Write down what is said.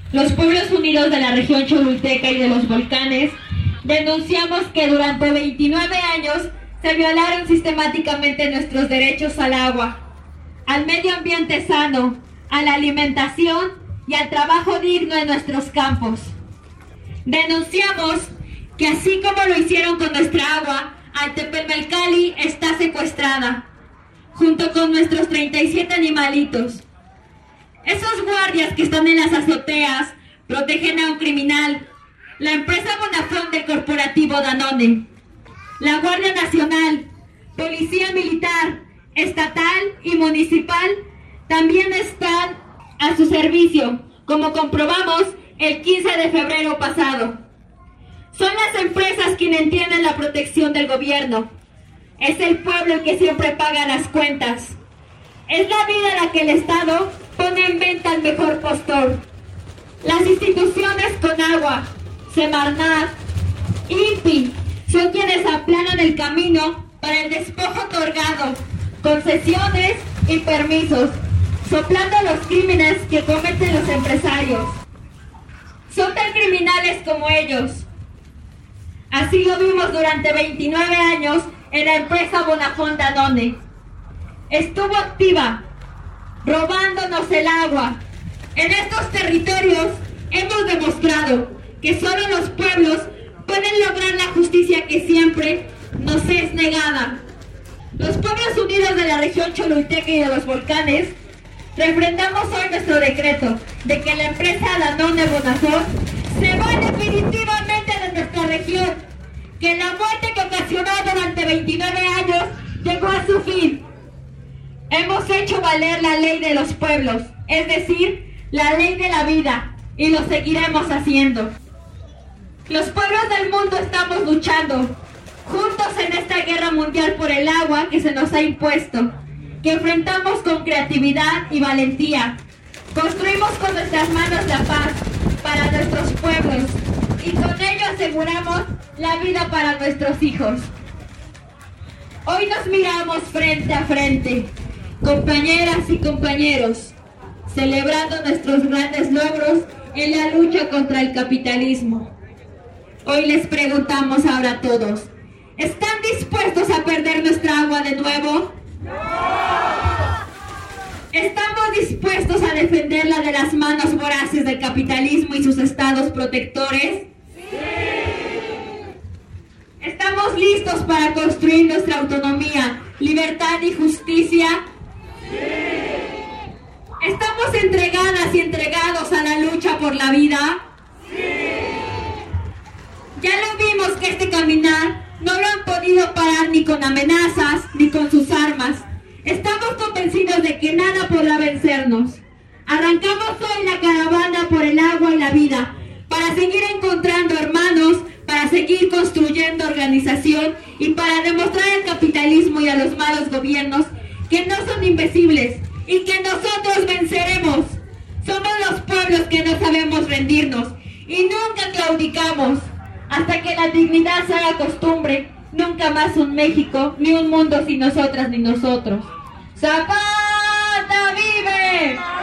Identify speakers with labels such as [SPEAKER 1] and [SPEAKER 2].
[SPEAKER 1] Los Pueblos Unidos de la región Choluteca y de los Volcanes denunciamos que durante 29 años se violaron sistemáticamente nuestros derechos al agua, al medio ambiente sano, a la alimentación y al trabajo digno en nuestros campos. Denunciamos que así como lo hicieron con nuestra agua, Altepelmelcali está secuestrada, junto con nuestros 37 animalitos. Esos guardias que están en las azoteas protegen a un criminal, la empresa Bonafont del corporativo Danone, la Guardia Nacional, Policía Militar, Estatal y Municipal también están a su servicio, como comprobamos el 15 de febrero pasado. Son las empresas quienes entienden la protección del gobierno. Es el pueblo el que siempre paga las cuentas. Es la vida la que el Estado pone en venta al mejor postor. Las instituciones con agua, Semarnat, INPI, son quienes aplanan el camino para el despojo otorgado, concesiones y permisos, soplando los crímenes que cometen los empresarios. Son tan criminales como ellos. Así lo vimos durante 29 años en la empresa Bonafont Danone. Estuvo activa, robándonos el agua. En estos territorios hemos demostrado que solo los pueblos pueden lograr la justicia que siempre nos es negada. Los Pueblos Unidos de la región Choluteca y de los Volcanes refrendamos hoy nuestro decreto de que la empresa Danone Bonafont se va definitivamente de nuestra región, que la muerte que ocasionó durante 29 años llegó a su fin. Hemos hecho valer la ley de los pueblos, es decir, la ley de la vida, y lo seguiremos haciendo. Los pueblos del mundo estamos luchando juntos en esta guerra mundial por el agua que se nos ha impuesto, que enfrentamos con creatividad y valentía. Construimos con nuestras manos la paz para nuestros pueblos y con ello aseguramos la vida para nuestros hijos. Hoy nos miramos frente a frente, compañeras y compañeros, celebrando nuestros grandes logros en la lucha contra el capitalismo. Hoy les preguntamos ahora a todos, ¿están dispuestos a perder nuestra agua de nuevo? ¡No! ¿Estamos dispuestos a defenderla de las manos voraces del capitalismo y sus estados protectores? ¡Sí! ¿Estamos listos para construir nuestra autonomía, libertad y justicia? ¡Sí! ¿Estamos entregadas y entregados a la lucha por la vida? ¡Sí! Ya lo vimos que este caminar no lo han podido parar ni con amenazas ni con sus armas. Estamos convencidos de que nada podrá vencernos. Arrancamos hoy la caravana por el agua y la vida, para seguir encontrando hermanos, para seguir construyendo organización y para demostrar al capitalismo y a los malos gobiernos que no son invisibles y que nosotros venceremos. Somos los pueblos que no sabemos rendirnos y nunca claudicamos. Hasta que la dignidad se haga costumbre, nunca más un México, ni un mundo sin nosotras ni nosotros. ¡Zapata vive!